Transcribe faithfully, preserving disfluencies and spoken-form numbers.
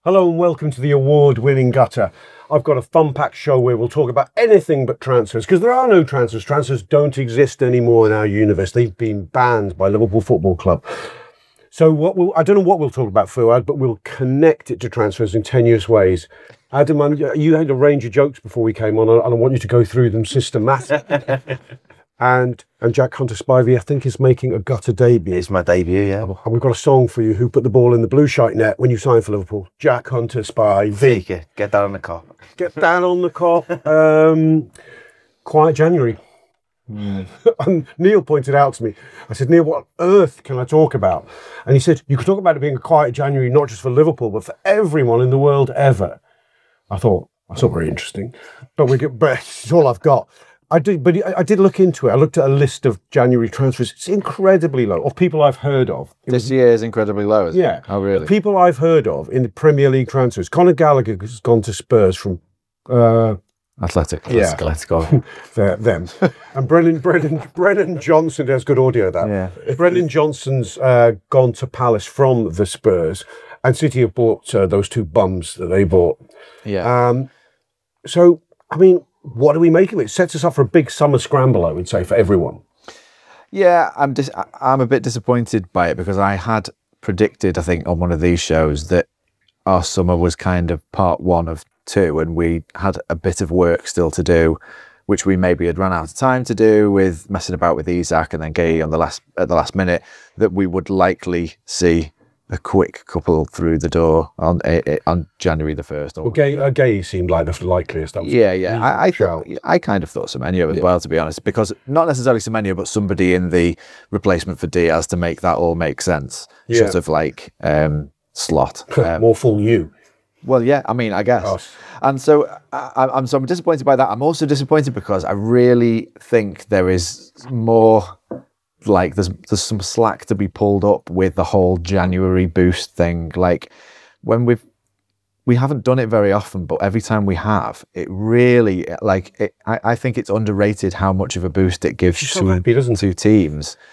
Hello and welcome to the award-winning Gutter. I've got a fun-packed show where we'll talk about anything but transfers, because there are no transfers. Transfers don't exist anymore in our universe. They've been banned by Liverpool Football Club. So what we'll, I don't know what we'll talk about, Fuad, but we'll connect it to transfers in tenuous ways. Adam, you had a range of jokes before we came on, and I want you to go through them systematically. And and Jack Hunter-Spivey, I think, is making a Gutter debut. It's my debut, yeah. And we've got a song for you. Who put the ball in the blue shite net when you signed for Liverpool? Jack Hunter-Spivey. Take it. Get down on the cop. Get down on the cop. Um, quiet January. Mm. And Neil pointed out to me, I said, Neil, what on earth can I talk about? And he said, you could talk about it being a quiet January, not just for Liverpool, but for everyone in the world ever. I thought, that's not very interesting. But we get, but it's all I've got. I did, but I did look into it. I looked at a list of January transfers. It's incredibly low, of people I've heard of. It this was, year is incredibly low, isn't yeah. it? Oh, really? People I've heard of in the Premier League transfers. Conor Gallagher has gone to Spurs from... Uh, Athletic. Yeah. Let's go. them. And Brennan, Brennan, Brennan Johnson, there's good audio that. Yeah. Brennan Johnson's uh, gone to Palace from the Spurs, and City have bought uh, those two bums that they bought. Yeah. Um, so, I mean... What do we make of it? It sets us up for a big summer scramble, I would say, for everyone. Yeah, I'm dis- I'm a bit disappointed by it because I had predicted, I think, on one of these shows that our summer was kind of part one of two, and we had a bit of work still to do, which we maybe had run out of time to do with messing about with Isak and then Gay on the last at the last minute, that we would likely see a quick couple through the door on uh, on January the first. Well, Gay, uh, Gay seemed like the likeliest. That was yeah, yeah. I I, thought, I kind of thought Semenyo as yeah. well, to be honest, because not necessarily Semenyo, but somebody in the replacement for Diaz to make that all make sense. Yeah. Sort of like um, slot. Um, More full you. Well, yeah. I mean, I guess. Oh. And so I, I'm so I'm disappointed by that. I'm also disappointed because I really think there is more. Like there's there's some slack to be pulled up with the whole January boost thing. Like when we've we haven't done it very often, but every time we have, it really like it, I, I think it's underrated how much of a boost it gives She's to so happy, doesn't to teams